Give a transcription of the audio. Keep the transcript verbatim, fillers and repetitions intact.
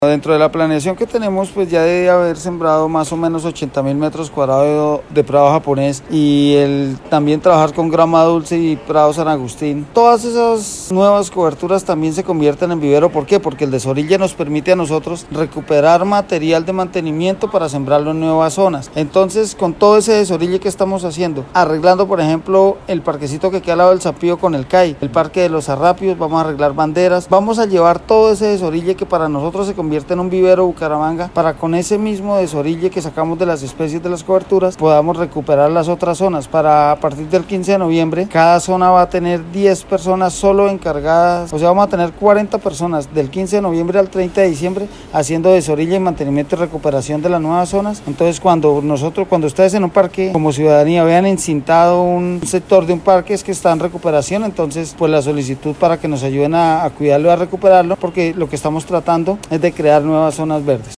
Dentro de la planeación que tenemos, pues ya debe haber sembrado más o menos ochenta mil metros cuadrados de prado japonés y el también trabajar con grama dulce y prado San Agustín. Todas esas nuevas coberturas también se convierten en vivero. ¿Por qué? Porque el desorille nos permite a nosotros recuperar material de mantenimiento para sembrarlo en nuevas zonas. Entonces, con todo ese desorille que estamos haciendo, arreglando, por ejemplo, el parquecito que queda al lado del Zapío con el C A I, el parque de los Arrapios, vamos a arreglar banderas, vamos a llevar todo ese desorille que para nosotros se convierte en un vivero Bucaramanga, para con ese mismo desorille que sacamos de las especies de las coberturas podamos recuperar las otras zonas. Para a partir del quince de noviembre cada zona va a tener diez personas solo encargadas, o sea, vamos a tener cuarenta personas del quince de noviembre al treinta de diciembre haciendo desorille y mantenimiento y recuperación de las nuevas zonas. Entonces, cuando nosotros, cuando ustedes en un parque como ciudadanía vean encintado un sector de un parque, es que está en recuperación. Entonces, pues la solicitud para que nos ayuden a, a cuidarlo y a recuperarlo, porque lo que estamos tratando es de crear nuevas zonas verdes.